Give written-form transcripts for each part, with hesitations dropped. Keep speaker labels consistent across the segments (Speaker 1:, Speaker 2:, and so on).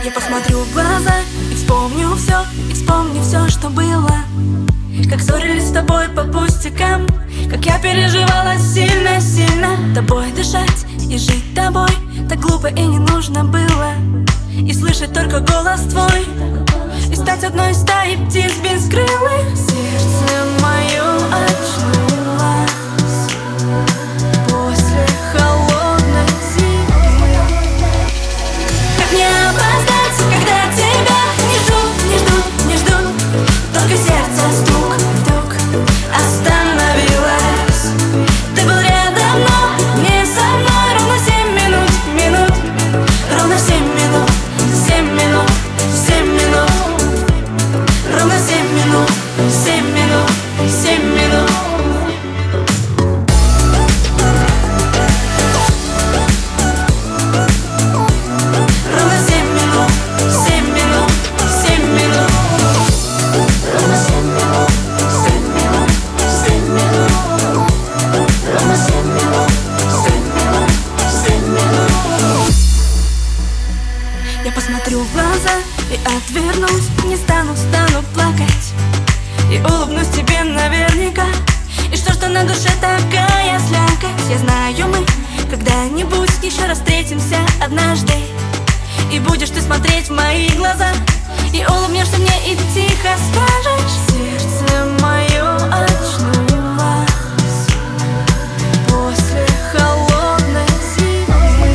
Speaker 1: Я посмотрю в глаза и вспомню все, что было. Как ссорились с тобой по пустякам, как я переживала сильно тобой дышать и жить тобой так глупо и не нужно было. И слышать только голос твой, и стать одной из стаи птиц бескрылых. Сердце мое очнулось после холодной зимы. Как не опоздать, когда тебя не ждут, только сердце стук вдруг остановилось. Ты был рядом, но не со мной. Ровно 7 минут, ровно 7 минут, 7 минут, 7 минут. Ровно 7 минут, 7 минут, 7 минут. Ровно 7 минут, 7 минут, 7 минут. Ровно 7 минут, 7 минут, 7 минут. Ровно 7 минут, 7 минут, 7 минут. Я посмотрю в глаза и отвернусь, не стану плакать и улыбнусь тебе наверняка. И что на душе такая слякоть. Я знаю, мы когда-нибудь еще раз встретимся однажды, и будешь ты смотреть в мои глаза, и улыбнешься мне и тихо скажешь: сердце мое очнулось после холодной зимы.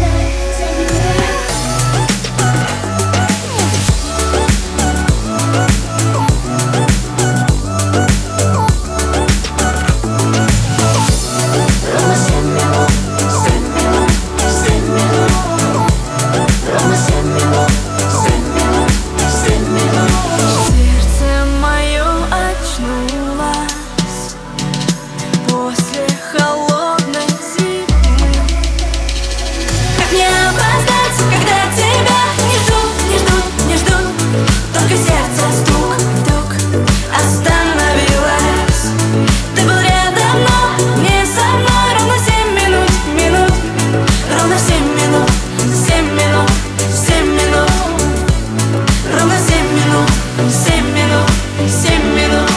Speaker 1: Ровно 7 минут, 7 минут, 7 минут. Ровно 7 минут, 7 минут, 7 минут. Сердце мое очнулось после холодной зимы. Как не опоздать, когда тебя не ждут, только сердце стук вдруг остановилось. Ты был рядом, но не со мной. Ровно 7 минут, ровно 7 минут, 7 минут, 7 минут. Ровно 7 минут, 7 минут, 7 минут.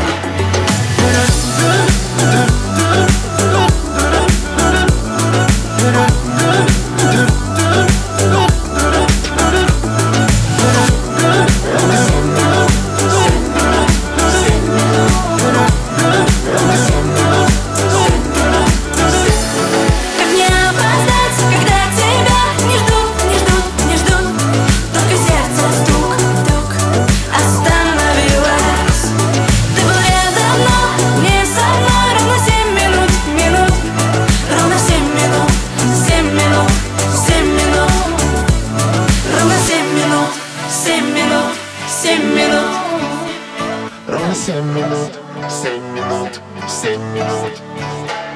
Speaker 1: Как не опоздать, когда тебя не ждут, только сердце стук вдруг остановилось. Ты был рядом, но не со мной. Ровно 7 минут, ровно 7 минут, 7 минут, 7 минут. Ровно 7 минут, 7 минут, 7 минут.
Speaker 2: Ровно 7 минут, 7 минут, 7 минут.